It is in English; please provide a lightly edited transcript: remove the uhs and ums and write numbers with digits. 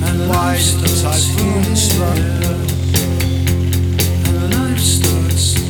Why did the typhoon struck? And life starts